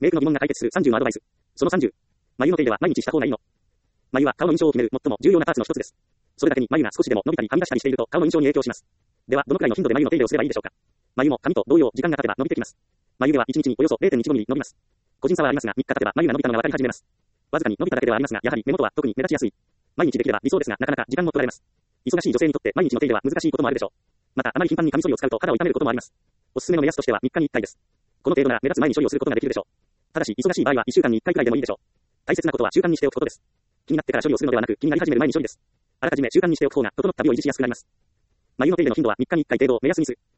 メイクの疑問が解決する30のアドバイス。その30。眉の手入れは毎日した方がいいの？眉は顔の印象を決める最も重要なパーツの一つです。それだけに眉が少しでも伸びたりはみ出したりしていると顔の印象に影響します。では、どのくらいの頻度で眉の手入れをすればいいでしょうか？眉も髪と同様時間が経てば伸びてきます。眉毛は1日におよそ 0.15 ミリ伸びます。個人差はありますが、3日経てば眉が伸びたのがわかり始めます。わずかに伸びただけではありますが、やはり目元は特に目立ちやすい。毎日できれば理想ですが、なかなか時間も取られます。忙しい女性にとって毎日の手入れは難しいこともあるでしょう。また、あまり頻繁にカミソリを使うと肌を痛めることもあります。おすすめの目安としては3日に1回です。この程度なら目立つ前に処理をすることができるでしょう。ただし、忙しい場合は1週間に1回くらいでもいいでしょう。大切なことは習慣にしておくことです。気になってから処理をするのではなく、気になり始める前に処理です。あらかじめ習慣にしておく方が整った美を維持しやすくなります。眉の手入れの頻度は3日に1回程度を目安にする。